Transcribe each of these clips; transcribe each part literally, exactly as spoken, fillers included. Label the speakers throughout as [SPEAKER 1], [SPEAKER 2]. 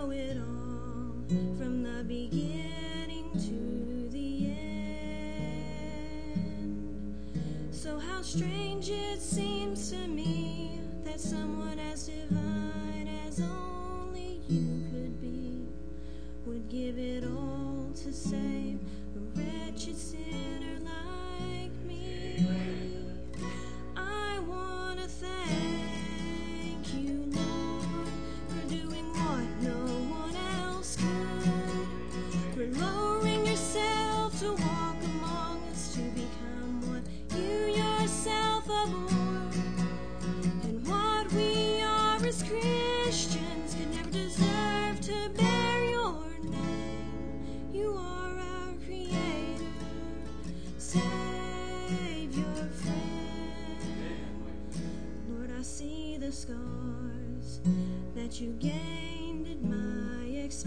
[SPEAKER 1] know it all, from the beginning to the end. So how strange it seems to me that someone as divine as only you could be would give it all to save a wretched sinner like me. I want to thank you, Lord, for doing what no one else could, for lowering yourself to walk among us, to become what you yourself abhor. And what we are as Christians could never deserve to bear your name. You are our Creator, Savior, friend. Lord, I see the scars that you gained at my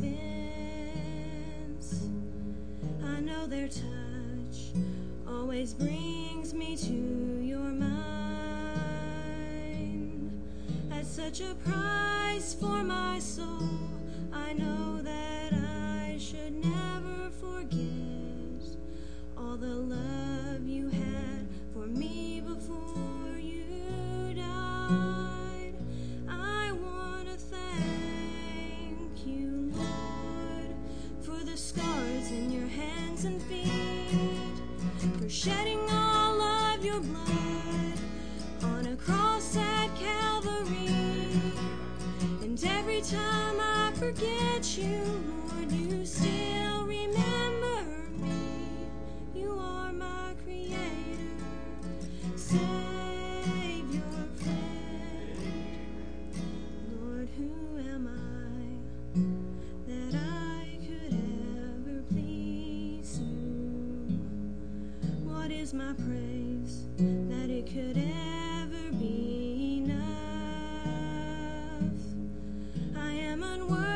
[SPEAKER 1] expense. I know their touch always brings me to your mind. At such a price for my soul, I know that I should never forget all the love you had for me before you died. I want to thank you, Lord, for the scars in your hands and feet, for shedding all of your blood on a cross at Calvary. And every time I forget you, Lord, you still remember me. You are my Creator, Savior, friend. Lord, who am I that I could ever please you? What is my praise that it could ever be enough? I am unworthy